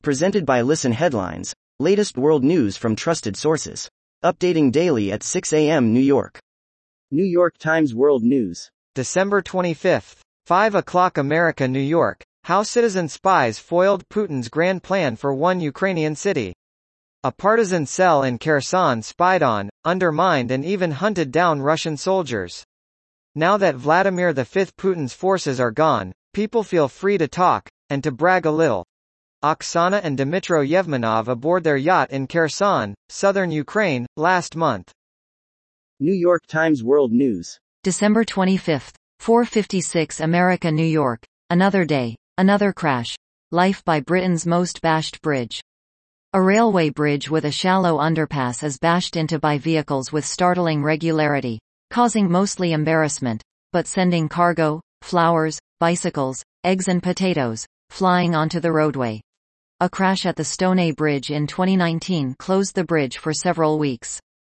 Presented by Listen Headlines, latest world news from trusted sources. Updating daily at 6 a.m. New York. New York Times World News. December 25th. 5 o'clock America, New York. How citizen spies foiled Putin's grand plan for one Ukrainian city. A partisan cell in Kherson spied on, undermined and even hunted down Russian soldiers. Now that Vladimir V Putin's forces are gone, people feel free to talk, and to brag a little. Oksana and Dmytro Yevmenov aboard their yacht in Kherson, southern Ukraine, last month. New York Times World News. December 25th, 4:56 America, New York. Another day, another crash. Life by Britain's most bashed bridge. A railway bridge with a shallow underpass is bashed into by vehicles with startling regularity, causing mostly embarrassment, but sending cargo, flowers, bicycles, eggs and potatoes, flying onto the roadway. A crash at the Stoney Bridge in 2019 closed the bridge for several weeks.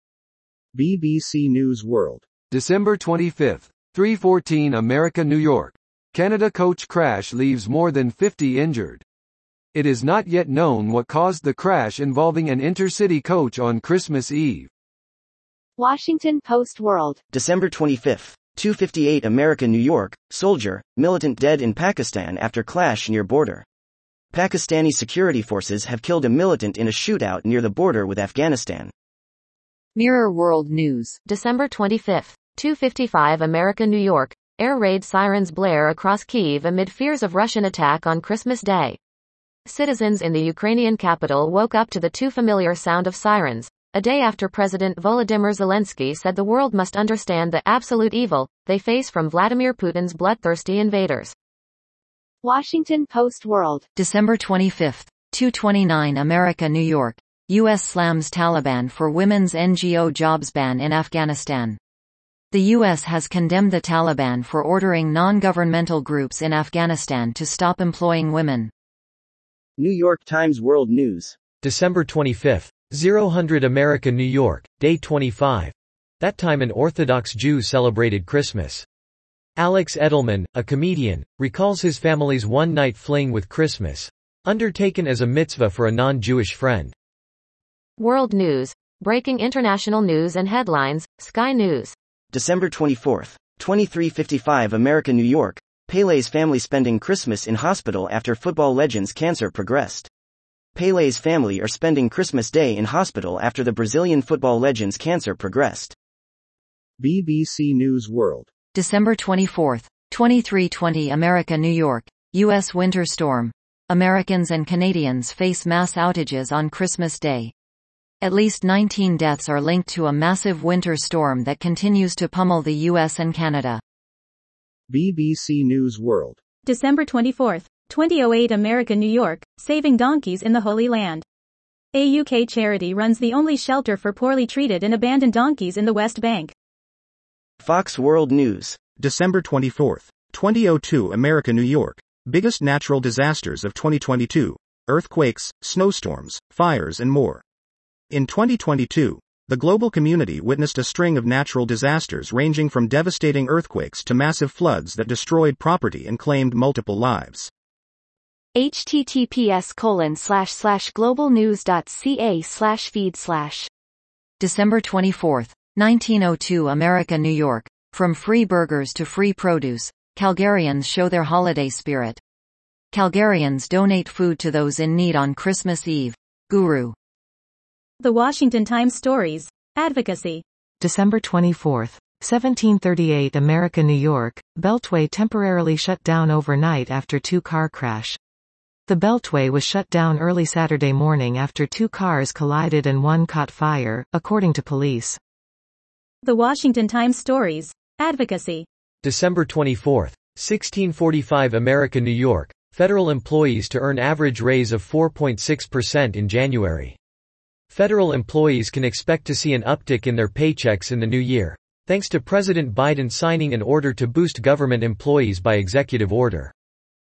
BBC News World. December 25th, 3:14 America, New York. Canada coach crash leaves more than 50 injured. It is not yet known what caused the crash involving an intercity coach on Christmas Eve. Washington Post World. December 25th, 2:58 America, New York. Soldier, militant dead in Pakistan after clash near border. Pakistani security forces have killed a militant in a shootout near the border with Afghanistan. Mirror World News. December 25th, 2:55 America, New York. Air raid sirens blare across Kyiv amid fears of Russian attack on Christmas Day. Citizens in the Ukrainian capital woke up to the too familiar sound of sirens, a day after President Volodymyr Zelensky said the world must understand the absolute evil they face from Vladimir Putin's bloodthirsty invaders. Washington Post World. December 25th, 2:29 America, New York. U.S. slams Taliban for women's NGO jobs ban in Afghanistan. The U.S. has condemned the Taliban for ordering non-governmental groups in Afghanistan to stop employing women. New York Times World News. December 25th, 0 America, New York, Day 25. That time an Orthodox Jew celebrated Christmas. Alex Edelman, a comedian, recalls his family's one-night fling with Christmas, undertaken as a mitzvah for a non-Jewish friend. World News. Breaking international news and headlines, Sky News. December 24th, 23:55 America, New York. Pele's family spending Christmas in hospital after football legend's cancer progressed. Pele's family are spending Christmas Day in hospital after the Brazilian football legend's cancer progressed. BBC News World. December 24th, 23:20 America, New York. U.S. winter storm. Americans and Canadians face mass outages on Christmas Day. At least 19 deaths are linked to a massive winter storm that continues to pummel the U.S. and Canada. BBC News World. December 24th, 2008 America, New York. Saving donkeys in the Holy Land. A UK charity runs the only shelter for poorly treated and abandoned donkeys in the West Bank. Fox World News. December 24th, 2002 America, New York. Biggest natural disasters of 2022. Earthquakes, snowstorms, fires and more. In 2022, the global community witnessed a string of natural disasters ranging from devastating earthquakes to massive floods that destroyed property and claimed multiple lives. https://globalnews.ca/feed/. December 24th, 1902 America, New York. From free burgers to free produce, Calgarians show their holiday spirit. Calgarians donate food to those in need on Christmas Eve. Guru. The Washington Times Stories. Advocacy. December 24th, 1738 America, New York. Beltway temporarily shut down overnight after two-car crash. The Beltway was shut down early Saturday morning after two cars collided and one caught fire, according to police. The Washington Times Stories. Advocacy. December 24th, 1645 America, New York. Federal employees to earn average raise of 4.6% in January. Federal employees can expect to see an uptick in their paychecks in the new year, thanks to President Biden signing an order to boost government employees by executive order.